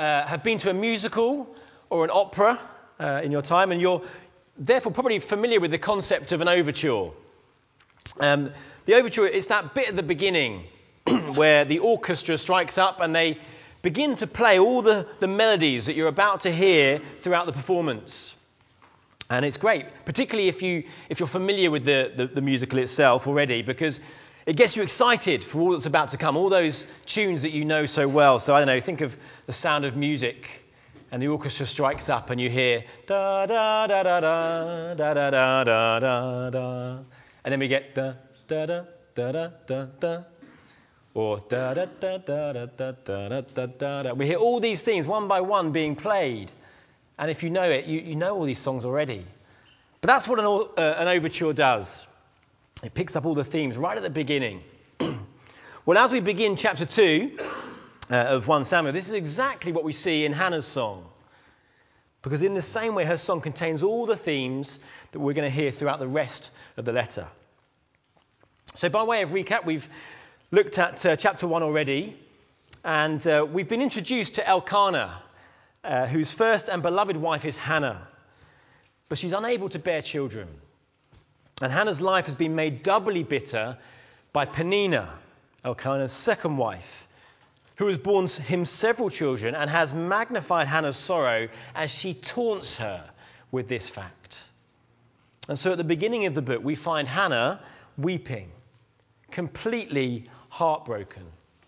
have been to a musical or an opera in your time, and you're therefore probably familiar with the concept of an overture. The overture is that bit at the beginning where the orchestra strikes up and they begin to play all the melodies that you're about to hear throughout the performance. And it's great, particularly if you're familiar with the musical itself already, because it gets you excited for all that's about to come, all those tunes that you know so well. So I don't know, think of The Sound of Music, and the orchestra strikes up and you hear da da da da da da da da da da da, and then we get da da da da da da da, or da da da da da da da da da da. We hear all these things one by one being played. And if you know it, you know all these songs already. But that's what an overture does. It picks up all the themes right at the beginning. Well, as we begin chapter 2 of 1 Samuel, this is exactly what we see in Hannah's song. Because in the same way, her song contains all the themes that we're going to hear throughout the rest of the letter. So by way of recap, we've looked at chapter 1 already. And we've been introduced to Elkanah, whose first and beloved wife is Hannah, but she's unable to bear children. And Hannah's life has been made doubly bitter by Peninnah, Elkanah's second wife, who has borne him several children and has magnified Hannah's sorrow as she taunts her with this fact. And so at the beginning of the book, we find Hannah weeping, completely heartbroken.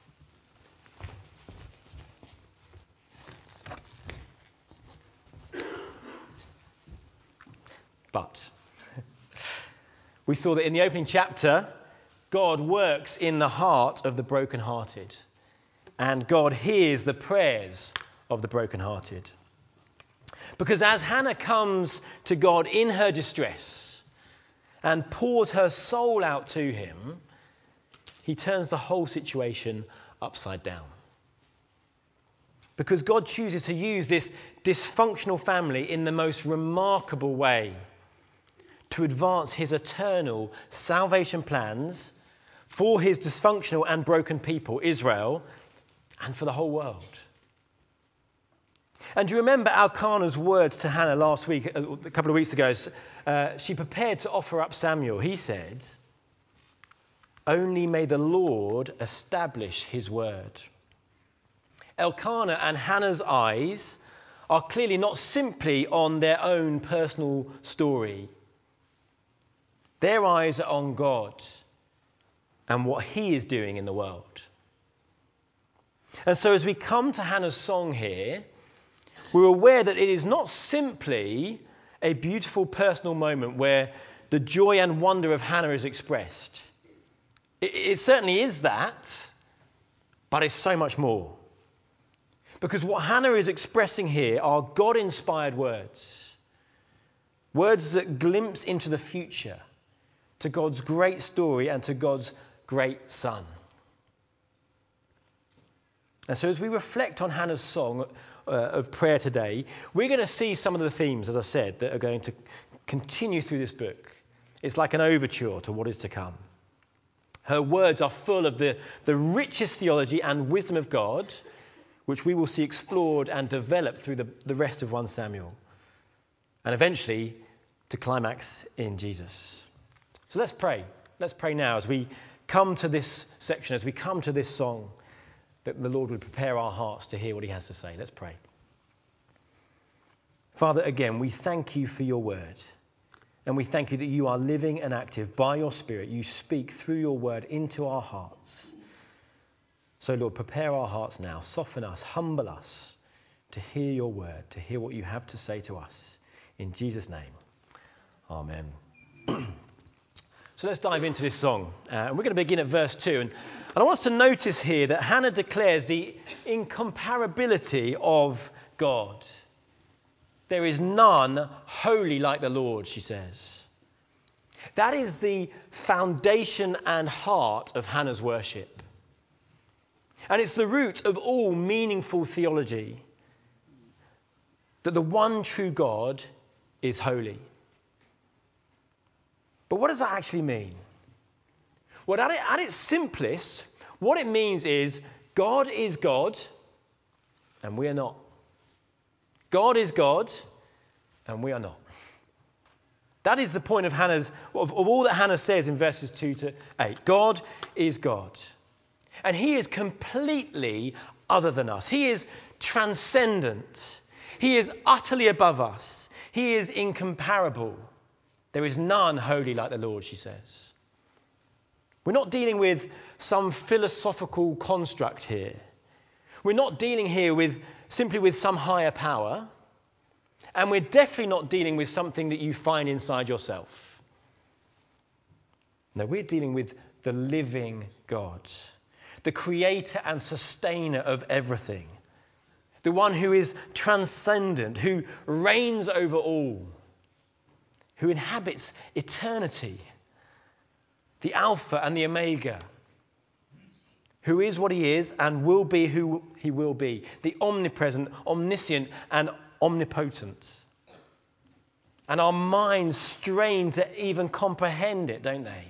But we saw that in the opening chapter, God works in the heart of the brokenhearted, and God hears the prayers of the brokenhearted. Because as Hannah comes to God in her distress and pours her soul out to him, he turns the whole situation upside down. Because God chooses to use this dysfunctional family in the most remarkable way to advance his eternal salvation plans for his dysfunctional and broken people, Israel, and for the whole world. And do you remember Elkanah's words to Hannah last week, a couple of weeks ago? She prepared to offer up Samuel. He said, "Only may the Lord establish his word." Elkanah and Hannah's eyes are clearly not simply on their own personal story. Their eyes are on God and what he is doing in the world. And so as we come to Hannah's song here, we're aware that it is not simply a beautiful personal moment where the joy and wonder of Hannah is expressed. It certainly is that, but it's so much more. Because what Hannah is expressing here are God-inspired words. Words that glimpse into the future, to God's great story and to God's great Son. And so as we reflect on Hannah's song of prayer today, we're going to see some of the themes, as I said, that are going to continue through this book. It's like an overture to what is to come. Her words are full of the richest theology and wisdom of God, which we will see explored and developed through the rest of 1 Samuel, and eventually to climax in Jesus. So let's pray. Let's pray now as we come to this section, as we come to this song, that the Lord would prepare our hearts to hear what he has to say. Let's pray. Father, again, we thank you for your word. And we thank you that you are living and active by your Spirit. You speak through your word into our hearts. So, Lord, prepare our hearts now. Soften us, humble us to hear your word, to hear what you have to say to us. In Jesus' name, amen. So let's dive into this song. We're going to begin at verse 2. And I want us to notice here that Hannah declares the incomparability of God. There is none holy like the Lord, she says. That is the foundation and heart of Hannah's worship. And it's the root of all meaningful theology, that the one true God is holy. But what does that actually mean? Well, at its simplest, what it means is God is God and we are not. God is God, and we are not. That is the point of all that Hannah says in verses 2 to 8. God is God. And he is completely other than us. He is transcendent. He is utterly above us. He is incomparable. There is none holy like the Lord, she says. We're not dealing with some philosophical construct here. We're not dealing here simply with some higher power. And we're definitely not dealing with something that you find inside yourself. No, we're dealing with the living God, the creator and sustainer of everything, the one who is transcendent, who reigns over all, who inhabits eternity, the Alpha and the Omega, who is what he is and will be who he will be, the omnipresent, omniscient and omnipotent. And our minds strain to even comprehend it, don't they?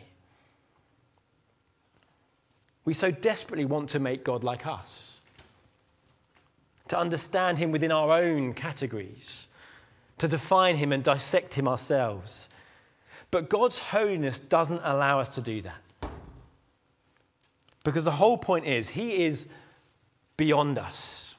We so desperately want to make God like us, to understand him within our own categories, to define him and dissect him ourselves. But God's holiness doesn't allow us to do that. Because the whole point is, he is beyond us.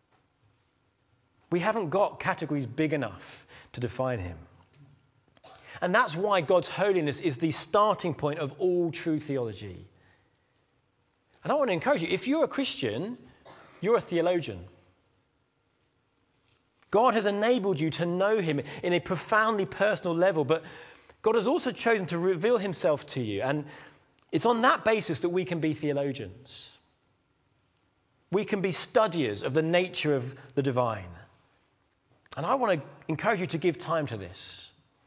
We haven't got categories big enough to define him. And that's why God's holiness is the starting point of all true theology. And I want to encourage you, if you're a Christian, you're a theologian. God has enabled you to know him in a profoundly personal level, but God has also chosen to reveal himself to you. And it's on that basis that we can be theologians. We can be studiers of the nature of the divine. And I want to encourage you to give time to this.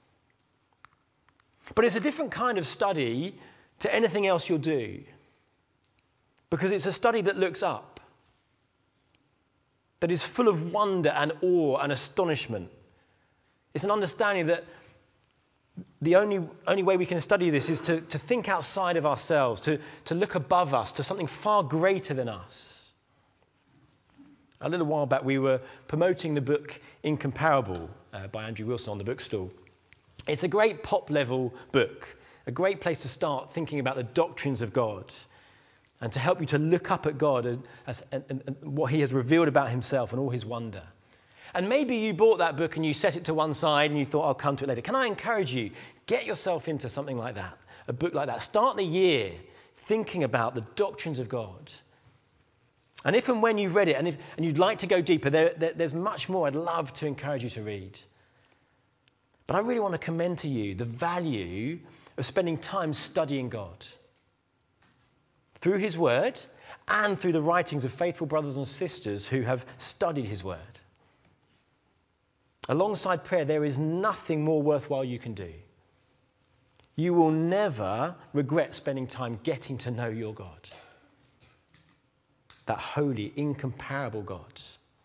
But it's a different kind of study to anything else you'll do. Because it's a study that looks up. That is full of wonder and awe and astonishment. It's an understanding that the only way we can study this is to think outside of ourselves, to look above us, to something far greater than us. A little while back we were promoting the book Incomparable by Andrew Wilson on the bookstall. It's a great pop-level book, a great place to start thinking about the doctrines of God and to help you to look up at God and what he has revealed about himself and all his wonder. And maybe you bought that book and you set it to one side and you thought, I'll come to it later. Can I encourage you, get yourself into something like that, a book like that. Start the year thinking about the doctrines of God. And if and when you've read it and you'd like to go deeper, there's much more I'd love to encourage you to read. But I really want to commend to you the value of spending time studying God through his word and through the writings of faithful brothers and sisters who have studied his word. Alongside prayer, there is nothing more worthwhile you can do. You will never regret spending time getting to know your God. That holy, incomparable God.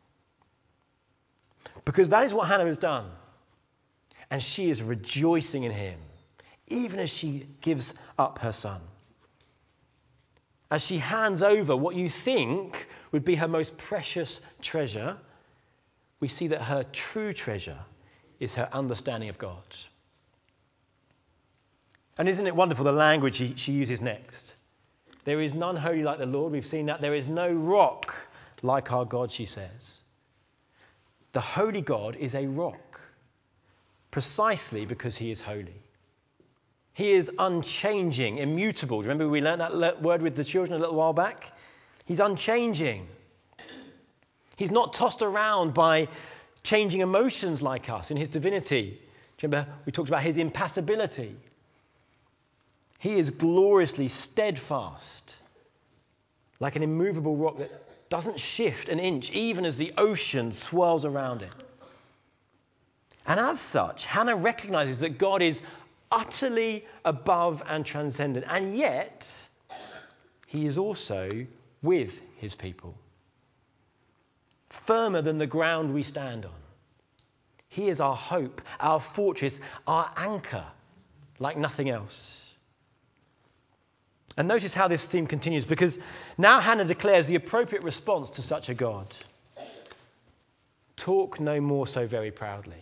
Because that is what Hannah has done. And she is rejoicing in him, even as she gives up her son. As she hands over what you think would be her most precious treasure, we see that her true treasure is her understanding of God. And isn't it wonderful the language she uses next? There is none holy like the Lord. We've seen that. There is no rock like our God, she says. The holy God is a rock, precisely because he is holy. He is unchanging, immutable. Remember we learned that word with the children a little while back? He's unchanging. He's not tossed around by changing emotions like us in his divinity. Do you remember we talked about his impassibility? He is gloriously steadfast, like an immovable rock that doesn't shift an inch, even as the ocean swirls around it. And as such, Hannah recognizes that God is utterly above and transcendent, and yet he is also with his people. Firmer than the ground we stand on. He is our hope, our fortress, our anchor, like nothing else. And notice how this theme continues, because now Hannah declares the appropriate response to such a God. talk no more so very proudly.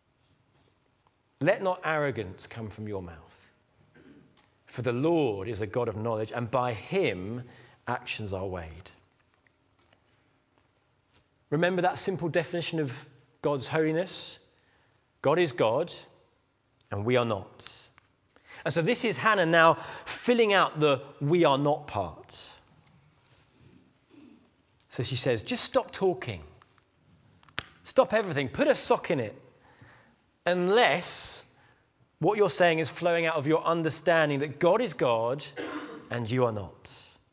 Let not arrogance come from your mouth. For the Lord is a God of knowledge, and by him actions are weighed. Remember that simple definition of God's holiness? God is God, and we are not. And so this is Hannah now filling out the we are not part. So she says, just stop talking. Stop everything. Put a sock in it. Unless what you're saying is flowing out of your understanding that God is God and you are not.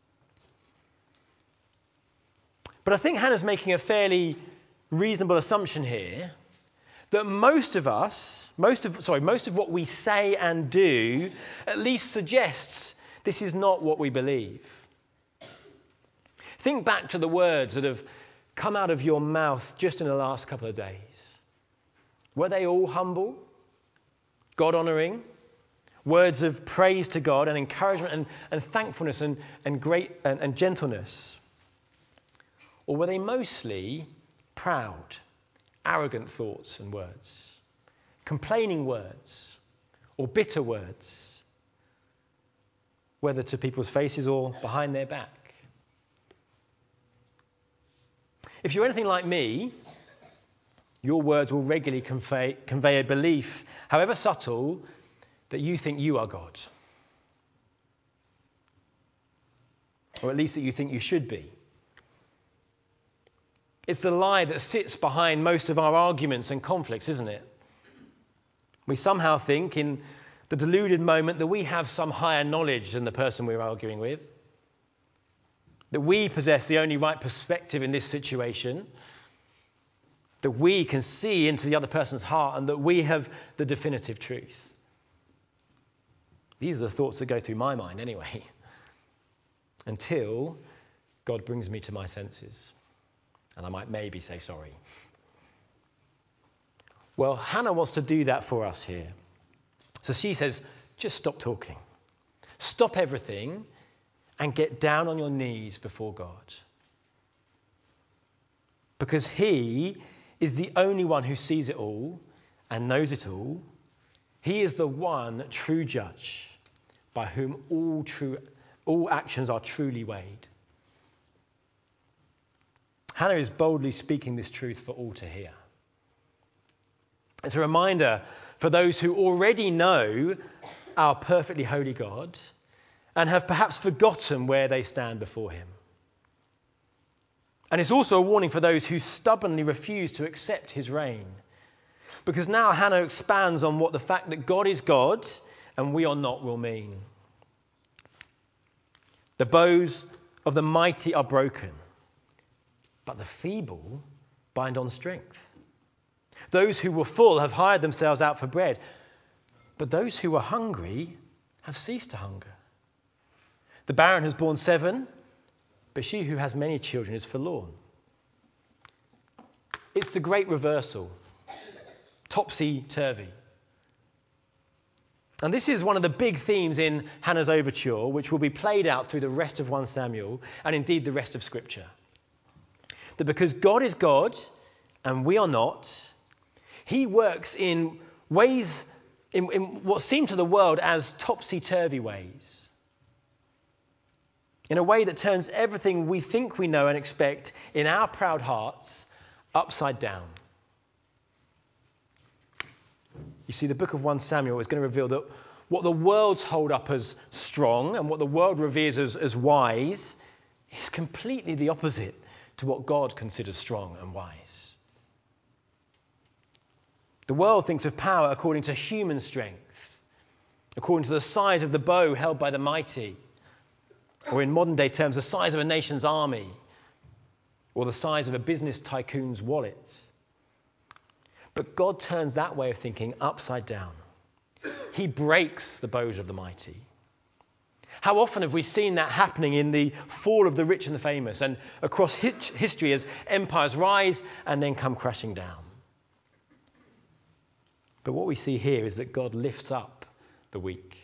But I think Hannah's making a fairly reasonable assumption here that most of what we say and do at least suggests this is not what we believe. Think back to the words that have come out of your mouth just in the last couple of days. Were they all humble, God-honouring, words of praise to God and encouragement and thankfulness and gentleness? Or were they mostly proud, arrogant thoughts and words, complaining words, or bitter words, whether to people's faces or behind their back? If you're anything like me, your words will regularly convey a belief, however subtle, that you think you are God. Or at least that you think you should be. It's the lie that sits behind most of our arguments and conflicts, isn't it? We somehow think in the deluded moment that we have some higher knowledge than the person we're arguing with, that we possess the only right perspective in this situation, that we can see into the other person's heart, and that we have the definitive truth. These are the thoughts that go through my mind anyway, until God brings me to my senses. And I might maybe say sorry. Well, Hannah wants to do that for us here. So she says, just stop talking. Stop everything and get down on your knees before God. Because he is the only one who sees it all and knows it all. He is the one true judge by whom all actions are truly weighed. Hannah is boldly speaking this truth for all to hear. It's a reminder for those who already know our perfectly holy God and have perhaps forgotten where they stand before him. And it's also a warning for those who stubbornly refuse to accept his reign. Because now Hannah expands on what the fact that God is God and we are not will mean. The bows of the mighty are broken, but the feeble bind on strength. Those who were full have hired themselves out for bread, but those who were hungry have ceased to hunger. The barren has borne 7, but she who has many children is forlorn. It's the great reversal, topsy-turvy. And this is one of the big themes in Hannah's overture, which will be played out through the rest of 1 Samuel and indeed the rest of Scripture. That because God is God and we are not, he works in ways, in what seem to the world as topsy-turvy ways. In a way that turns everything we think we know and expect in our proud hearts upside down. You see, the book of 1 Samuel is going to reveal that what the world's hold up as strong and what the world reveres as wise is completely the opposite to what God considers strong and wise. The world thinks of power according to human strength, according to the size of the bow held by the mighty, or in modern day terms, the size of a nation's army, or the size of a business tycoon's wallets. But God turns that way of thinking upside down. He breaks the bows of the mighty. How often have we seen that happening in the fall of the rich and the famous and across history as empires rise and then come crashing down? But what we see here is that God lifts up the weak.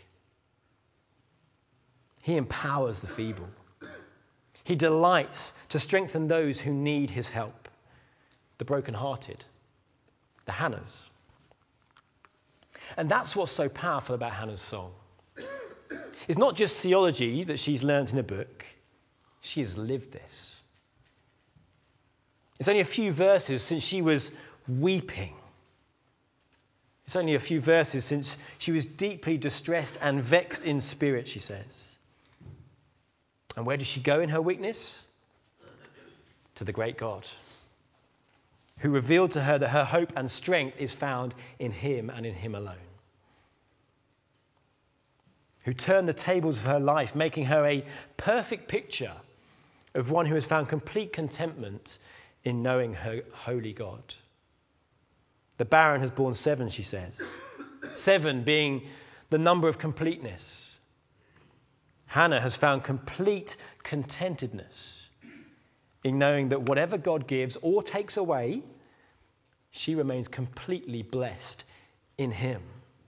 He empowers the feeble. He delights to strengthen those who need his help. the brokenhearted, the Hannahs. And that's what's so powerful about Hannah's soul. It's not just theology that she's learnt in a book. She has lived this. It's only a few verses since she was weeping. It's only a few verses since she was deeply distressed and vexed in spirit, she says. And where does she go in her weakness? To the great God, who revealed to her that her hope and strength is found in him and in him alone. Who turned the tables of her life, making her a perfect picture of one who has found complete contentment in knowing her holy God. The barren has borne 7, she says. 7 being the number of completeness. Hannah has found complete contentedness in knowing that whatever God gives or takes away, she remains completely blessed in him.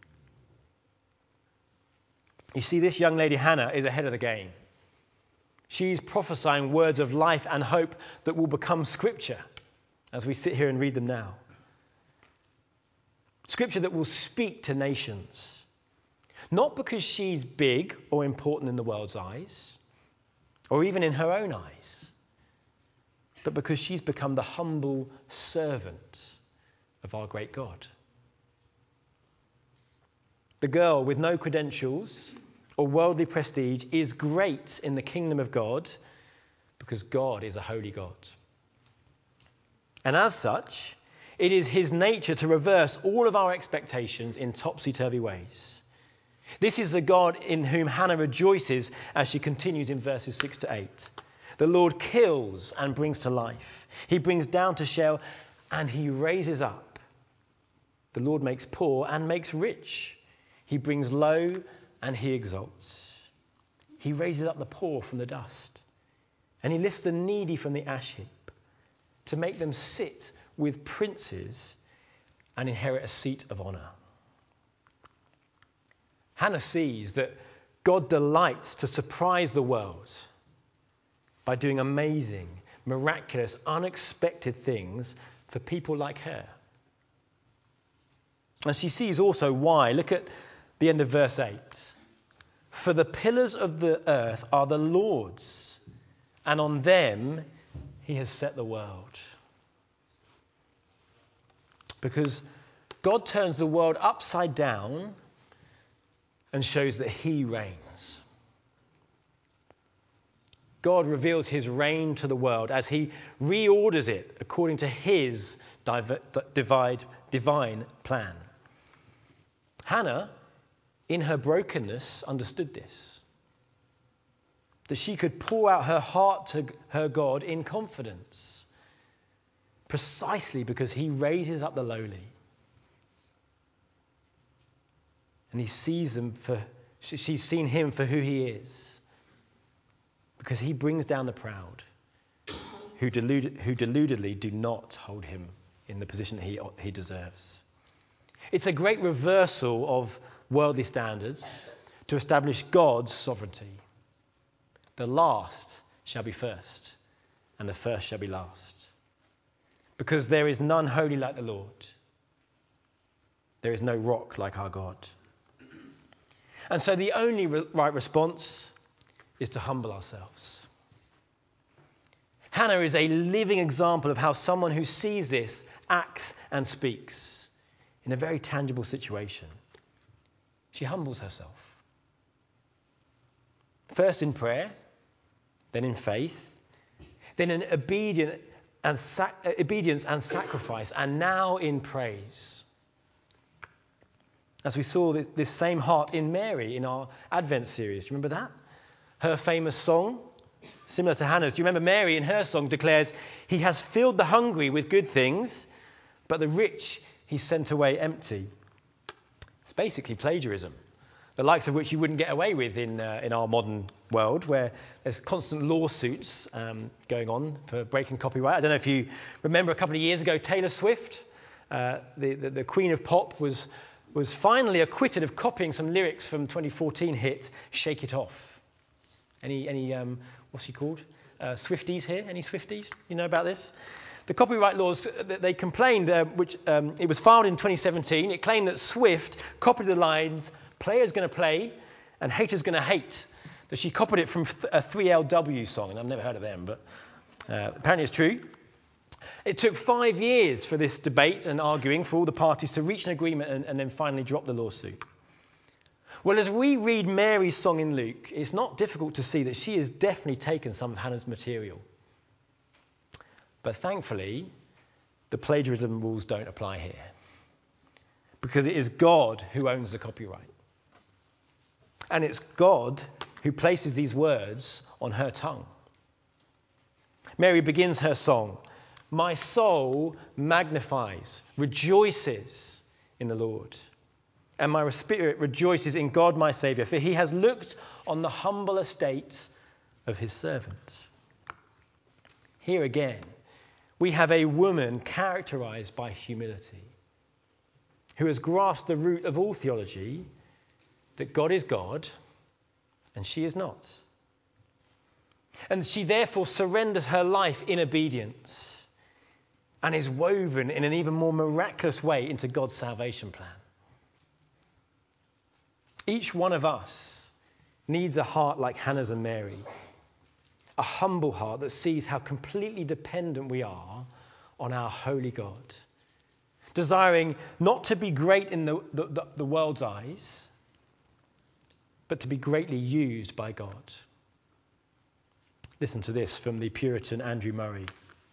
You see, this young lady Hannah is ahead of the game. She's prophesying words of life and hope that will become scripture as we sit here and read them now. Scripture that will speak to nations. Not because she's big or important in the world's eyes, or even in her own eyes, but because she's become the humble servant of our great God. The girl with no credentials or worldly prestige is great in the kingdom of God because God is a holy God. And as such, it is his nature to reverse all of our expectations in topsy-turvy ways. This is the God in whom Hannah rejoices as she continues in verses 6 to 8. The Lord kills and brings to life. He brings down to Sheol and he raises up. The Lord makes poor and makes rich. He brings low and he exalts. He raises up the poor from the dust. And he lifts the needy from the ash heap to make them sit with princes and inherit a seat of honor. Hannah sees that God delights to surprise the world by doing amazing, miraculous, unexpected things for people like her. And she sees also why. Look at the end of verse 8. For the pillars of the earth are the Lord's, and on them he has set the world. Because God turns the world upside down and shows that he reigns. God reveals his reign to the world as he reorders it according to his divine plan. Hannah, in her brokenness, understood this. That she could pour out her heart to her God in confidence. Precisely because he raises up the lowly. And she's seen him for who he is. Because he brings down the proud, who deludedly do not hold him in the position that he deserves. It's a great reversal of worldly standards to establish God's sovereignty. The last shall be first, and the first shall be last. Because there is none holy like the Lord. There is no rock like our God. And so the only right response is to humble ourselves. Hannah is a living example of how someone who sees this acts and speaks in a very tangible situation. She humbles herself. First in prayer, then in faith, then in obedience and sacrifice, and now in praise. As we saw this same heart in Mary in our Advent series. Do you remember that? Her famous song, similar to Hannah's. Do you remember Mary in her song declares, he has filled the hungry with good things, but the rich he sent away empty. It's basically plagiarism, the likes of which you wouldn't get away with in our modern world, where there's constant lawsuits going on for breaking copyright. I don't know if you remember a couple of years ago, Taylor Swift, the Queen of Pop, was finally acquitted of copying some lyrics from 2014 hit Shake It Off. Any what's he called? Swifties here? Any Swifties? You know about this? The copyright laws, they complained, it was filed in 2017. It claimed that Swift copied the lines, player's going to play and hater's going to hate. That she copied it from a 3LW song, and I've never heard of them, but apparently it's true. It took 5 years for this debate and arguing for all the parties to reach an agreement and then finally drop the lawsuit. Well, as we read Mary's song in Luke, it's not difficult to see that she has definitely taken some of Hannah's material. But thankfully, the plagiarism rules don't apply here, because it is God who owns the copyright. And it's God who places these words on her tongue. Mary begins her song, "My soul magnifies, rejoices in the Lord, and my spirit rejoices in God my Saviour, for he has looked on the humble estate of his servant." Here again, we have a woman characterized by humility, who has grasped the root of all theology, that God is God and she is not. And she therefore surrenders her life in obedience and is woven in an even more miraculous way into God's salvation plan. Each one of us needs a heart like Hannah's and Mary, a humble heart that sees how completely dependent we are on our holy God, desiring not to be great in the world's eyes, but to be greatly used by God. Listen to this from the Puritan Andrew Murray.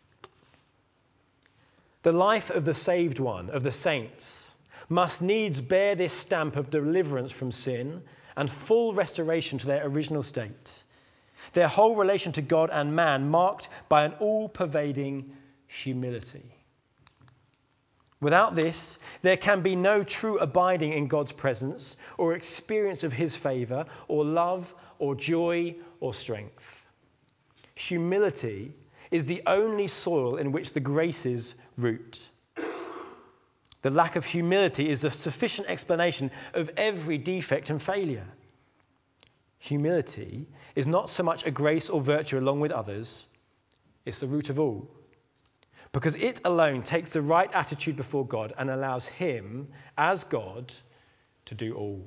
"The life of the saved one, of the saints, must needs bear this stamp of deliverance from sin and full restoration to their original state. Their whole relation to God and man marked by an all-pervading humility. Without this, there can be no true abiding in God's presence or experience of his favour or love or joy or strength. Humility is the only soil in which the graces root. The lack of humility is a sufficient explanation of every defect and failure. Humility is not so much a grace or virtue along with others, it's the root of all. Because it alone takes the right attitude before God and allows him, as God, to do all."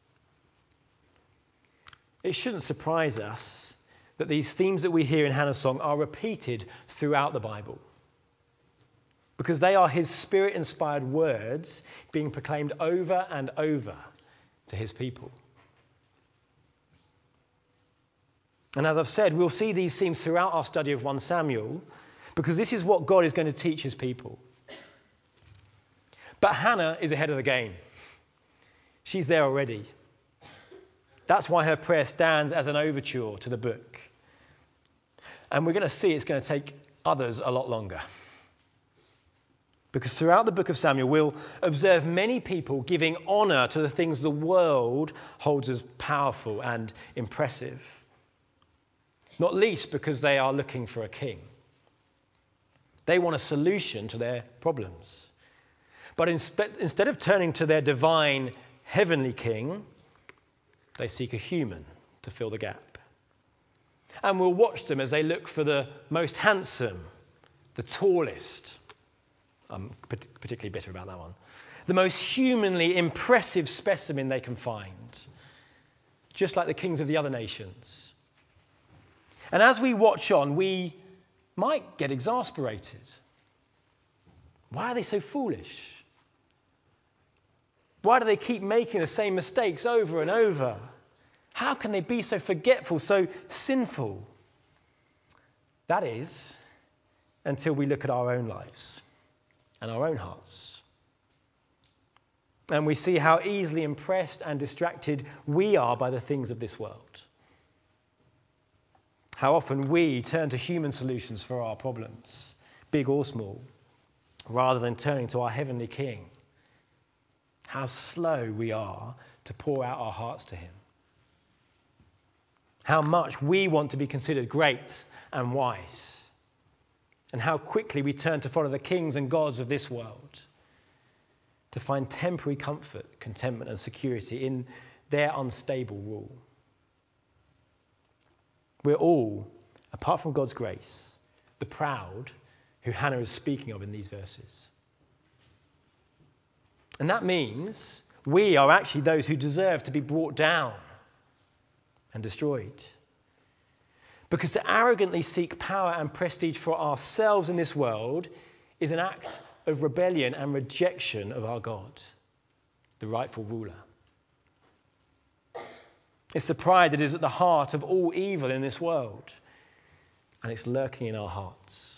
It shouldn't surprise us that these themes that we hear in Hannah's song are repeated throughout the Bible, because they are his Spirit-inspired words being proclaimed over and over to his people. And as I've said, we'll see these themes throughout our study of 1 Samuel, because this is what God is going to teach his people. But Hannah is ahead of the game. She's there already. That's why her prayer stands as an overture to the book. And we're going to see it's going to take others a lot longer. Because throughout the book of Samuel, we'll observe many people giving honour to the things the world holds as powerful and impressive. Not least because they are looking for a king. They want a solution to their problems. But instead of turning to their divine heavenly king, they seek a human to fill the gap. And we'll watch them as they look for the most handsome, the tallest. I'm particularly bitter about that one. The most humanly impressive specimen they can find. Just like the kings of the other nations. And as we watch on, we might get exasperated. Why are they so foolish? Why do they keep making the same mistakes over and over? How can they be so forgetful, so sinful? That is, until we look at our own lives and our own hearts. And we see how easily impressed and distracted we are by the things of this world. How often we turn to human solutions for our problems, big or small, rather than turning to our heavenly King. How slow we are to pour out our hearts to him. How much we want to be considered great and wise. And how quickly we turn to follow the kings and gods of this world, to find temporary comfort, contentment and security in their unstable rule. We're all, apart from God's grace, the proud who Hannah is speaking of in these verses. And that means we are actually those who deserve to be brought down and destroyed. Because to arrogantly seek power and prestige for ourselves in this world is an act of rebellion and rejection of our God, the rightful ruler. It's the pride that is at the heart of all evil in this world, and it's lurking in our hearts.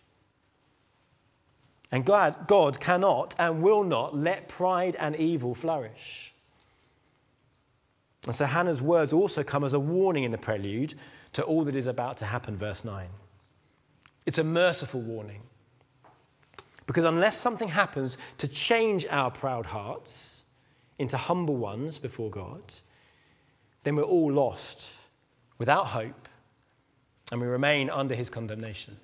And God cannot and will not let pride and evil flourish. And so Hannah's words also come as a warning in the prelude to all that is about to happen, verse 9. It's a merciful warning. Because unless something happens to change our proud hearts into humble ones before God, then we're all lost, without hope, and we remain under his condemnation.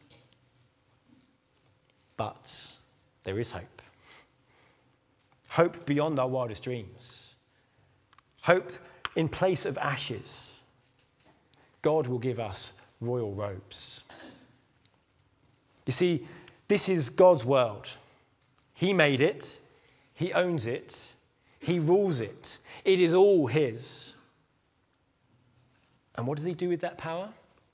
But there is hope. Hope beyond our wildest dreams. Hope in place of ashes. God will give us royal robes. You see, this is God's world. He made it. He owns it. He rules it. It is all his. And what does he do with that power?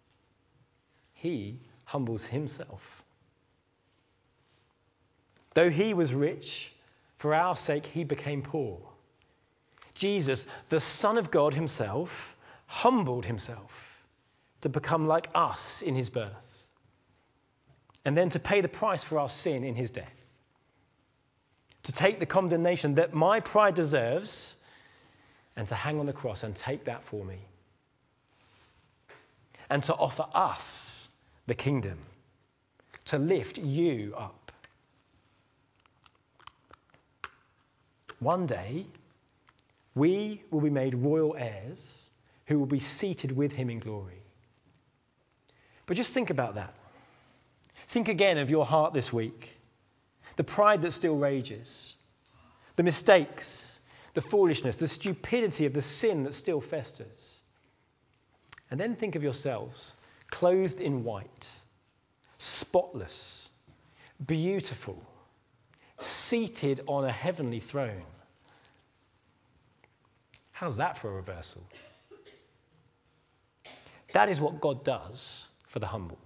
He humbles himself. Though he was rich, for our sake he became poor. Jesus, the Son of God himself, humbled himself to become like us in his birth, and then to pay the price for our sin in his death, to take the condemnation that my pride deserves, and to hang on the cross and take that for me, and to offer us the kingdom, to lift you up. One day, we will be made royal heirs who will be seated with him in glory. But just think about that. Think again of your heart this week. The pride that still rages. The mistakes, the foolishness, the stupidity of the sin that still festers. And then think of yourselves clothed in white, spotless, beautiful, seated on a heavenly throne. How's that for a reversal? That is what God does for the humble.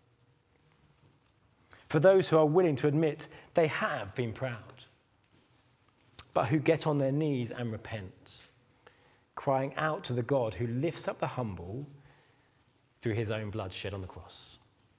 For those who are willing to admit they have been proud, but who get on their knees and repent, crying out to the God who lifts up the humble through his own blood shed on the cross.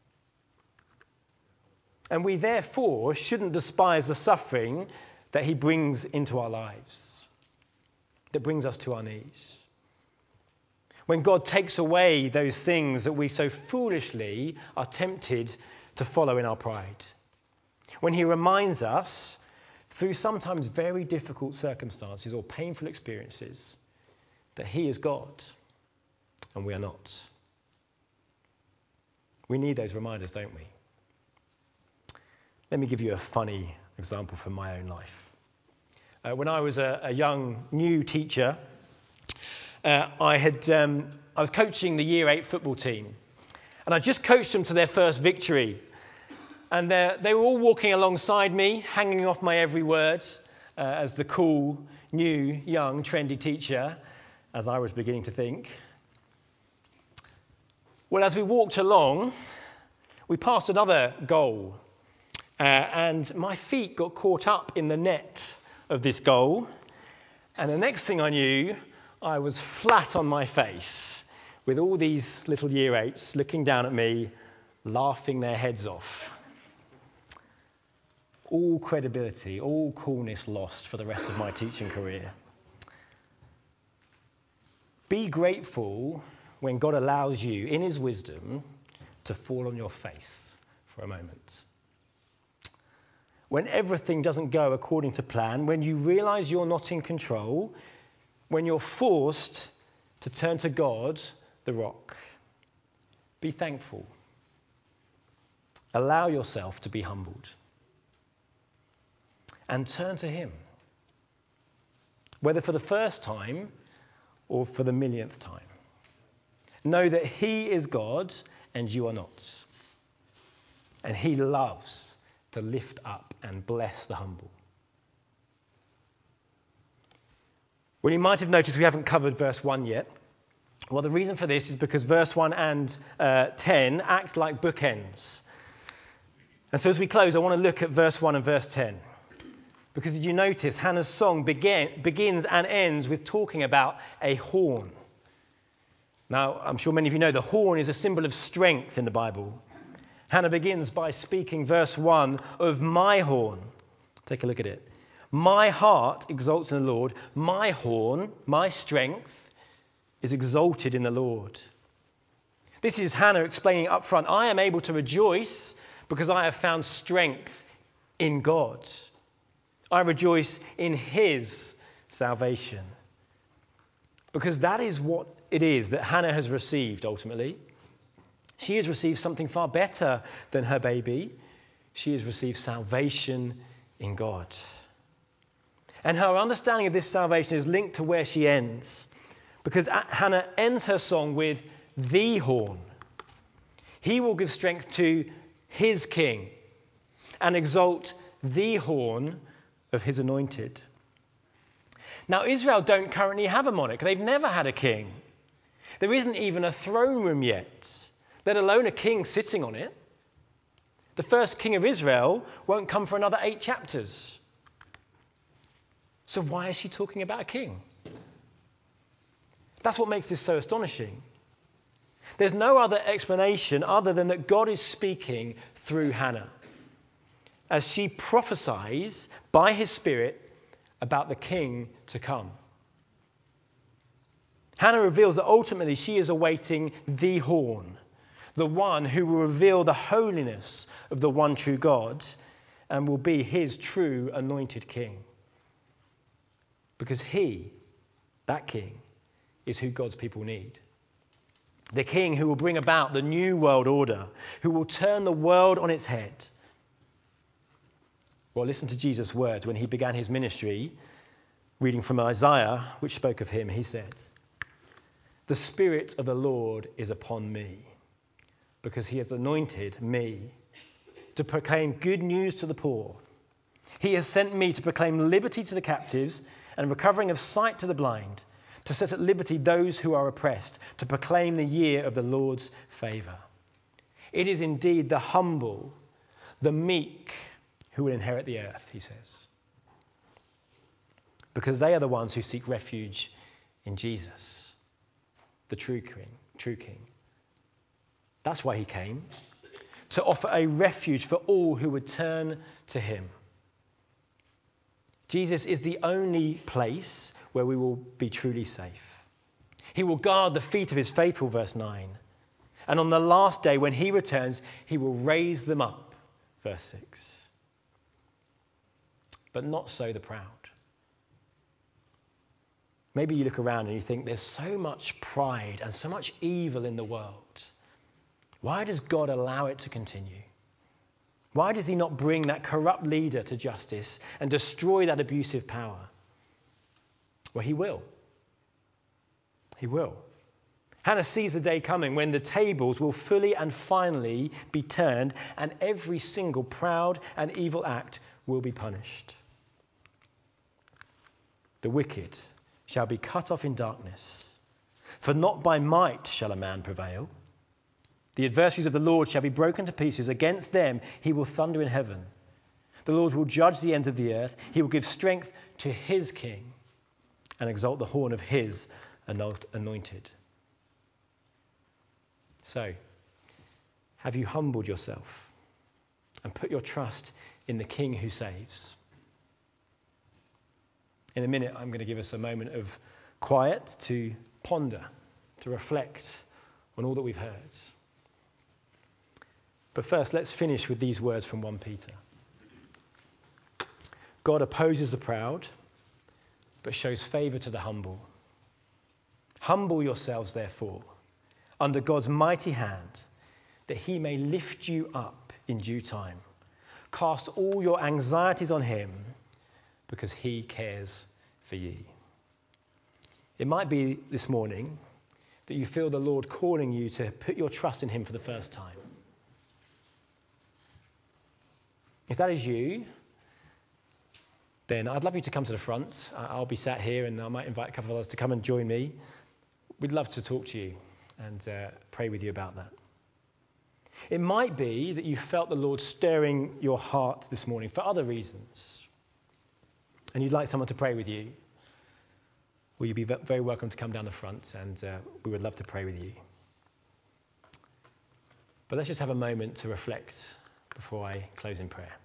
And we therefore shouldn't despise the suffering that he brings into our lives, that brings us to our knees. When God takes away those things that we so foolishly are tempted to follow in our pride. When he reminds us, through sometimes very difficult circumstances or painful experiences, that he is God and we are not. We need those reminders, don't we? Let me give you a funny example from my own life. When I was a young, new teacher, I was coaching the Year 8 football team. And I just coached them to their first victory. And they were all walking alongside me, hanging off my every word, as the cool, new, young, trendy teacher, as I was beginning to think. Well, as we walked along, we passed another goal. And my feet got caught up in the net of this goal. And the next thing I knew, I was flat on my face with all these little Year 8s looking down at me, laughing their heads off. All credibility, all coolness lost for the rest of my teaching career. Be grateful when God allows you, in his wisdom, to fall on your face for a moment. When everything doesn't go according to plan, when you realize you're not in control, when you're forced to turn to God, the rock, be thankful. Allow yourself to be humbled. And turn to him, whether for the first time or for the millionth time. Know that he is God and you are not. And he loves to lift up and bless the humble. Well, you might have noticed we haven't covered verse 1 yet. Well, the reason for this is because verse 1 and 10 act like bookends. And so as we close, I want to look at verse 1 and verse 10. Because did you notice Hannah's song begins and ends with talking about a horn? Now, I'm sure many of you know the horn is a symbol of strength in the Bible. Hannah begins by speaking verse 1 of my horn. Take a look at it. My heart exalts in the Lord. My horn, my strength, is exalted in the Lord. This is Hannah explaining up front, I am able to rejoice because I have found strength in God. I rejoice in his salvation. Because that is what it is that Hannah has received ultimately. She has received something far better than her baby. She has received salvation in God. And her understanding of this salvation is linked to where she ends. Because Hannah ends her song with the horn. He will give strength to his king and exalt the horn of his anointed. Now, Israel don't currently have a monarch. They've never had a king. There isn't even a throne room yet, let alone a king sitting on it. The first king of Israel won't come for another 8 chapters. So why is she talking about a king? That's what makes this so astonishing. There's no other explanation other than that God is speaking through Hannah as she prophesies by his Spirit about the king to come. Hannah reveals that ultimately she is awaiting the horn, the one who will reveal the holiness of the one true God and will be his true anointed king. Because he, that king, is who God's people need. The king who will bring about the new world order, who will turn the world on its head. Well, listen to Jesus' words when he began his ministry, reading from Isaiah, which spoke of him. He said, "The Spirit of the Lord is upon me, because he has anointed me to proclaim good news to the poor. He has sent me to proclaim liberty to the captives and recovering of sight to the blind, to set at liberty those who are oppressed, to proclaim the year of the Lord's favour. It is indeed the humble, the meek, who will inherit the earth," he says. Because they are the ones who seek refuge in Jesus, the true king. That's why he came, to offer a refuge for all who would turn to him. Jesus is the only place where we will be truly safe. He will guard the feet of his faithful, verse 9. And on the last day when he returns, he will raise them up, verse 6. But not so the proud. Maybe you look around and you think there's so much pride and so much evil in the world. Why does God allow it to continue? Why does he not bring that corrupt leader to justice and destroy that abusive power? Well, he will. He will. Hannah sees the day coming when the tables will fully and finally be turned and every single proud and evil act will be punished. The wicked shall be cut off in darkness, for not by might shall a man prevail. The adversaries of the Lord shall be broken to pieces. Against them he will thunder in heaven. The Lord will judge the ends of the earth. He will give strength to his king and exalt the horn of his anointed. So, have you humbled yourself and put your trust in the King who saves? In a minute, I'm going to give us a moment of quiet to ponder, to reflect on all that we've heard. But first, let's finish with these words from 1 Peter. God opposes the proud, but shows favour to the humble. Humble yourselves, therefore, under God's mighty hand, that he may lift you up in due time. Cast all your anxieties on him, because he cares for you. It might be this morning that you feel the Lord calling you to put your trust in him for the first time. If that is you, then I'd love you to come to the front. I'll be sat here, and I might invite a couple of others to come and join me. We'd love to talk to you and pray with you about that. It might be that you felt the Lord stirring your heart this morning for other reasons, and you'd like someone to pray with you. Well, you'd be very welcome to come down the front, and we would love to pray with you. But let's just have a moment to reflect before I close in prayer.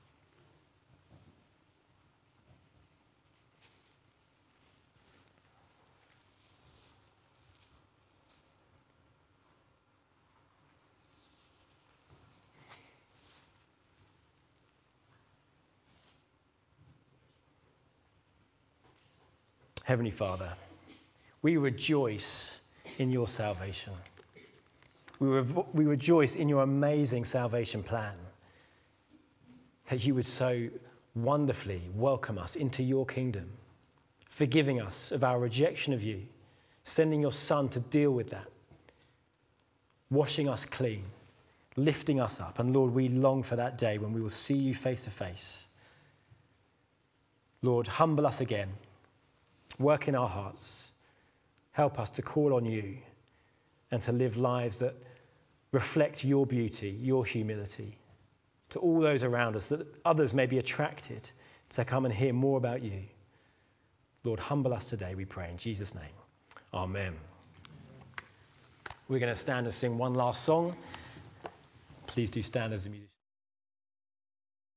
Heavenly Father, we rejoice in your salvation. We rejoice in your amazing salvation plan, that you would so wonderfully welcome us into your kingdom, forgiving us of our rejection of you, sending your Son to deal with that, washing us clean, lifting us up. And Lord, we long for that day when we will see you face to face. Lord, humble us again. Work in our hearts. Help us to call on you and to live lives that reflect your beauty, your humility to all those around us, that others may be attracted to come and hear more about you. Lord, humble us today, we pray in Jesus' name. Amen. We're going to stand and sing one last song. Please do stand as a musician.